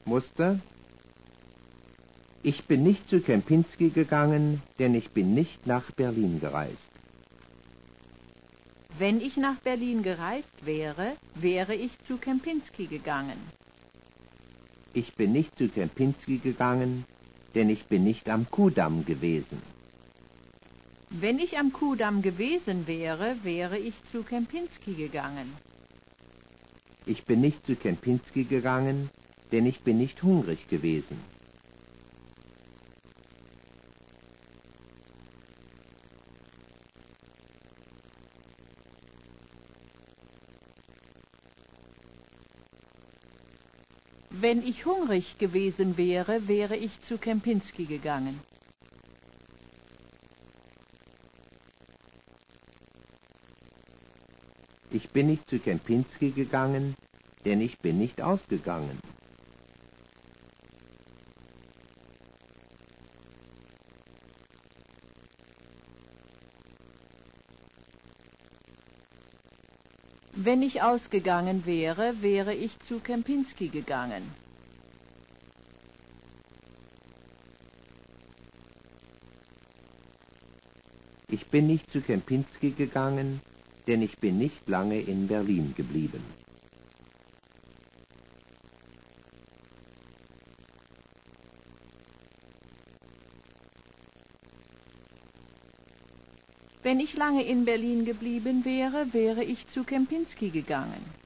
Muster: Ich bin nicht zu Kempinski gegangen, denn ich bin nicht nach Berlin gereist. Wenn ich nach Berlin gereist wäre, wäre ich zu Kempinski gegangen. Ich bin nicht zu Kempinski gegangen, denn ich bin nicht am Kuhdamm gewesen. Wenn ich am Kuhdamm gewesen wäre, wäre ich zu Kempinski gegangen. Ich bin nicht zu Kempinski gegangen, denn ich bin nicht hungrig gewesen. Wenn ich hungrig gewesen wäre, wäre ich zu Kempinski gegangen. Ich bin nicht zu Kempinski gegangen, denn ich bin nicht ausgegangen. Wenn ich ausgegangen wäre, wäre ich zu Kempinski gegangen. Ich bin nicht zu Kempinski gegangen, denn ich bin nicht lange in Berlin geblieben. Wenn ich lange in Berlin geblieben wäre, wäre ich zu Kempinski gegangen.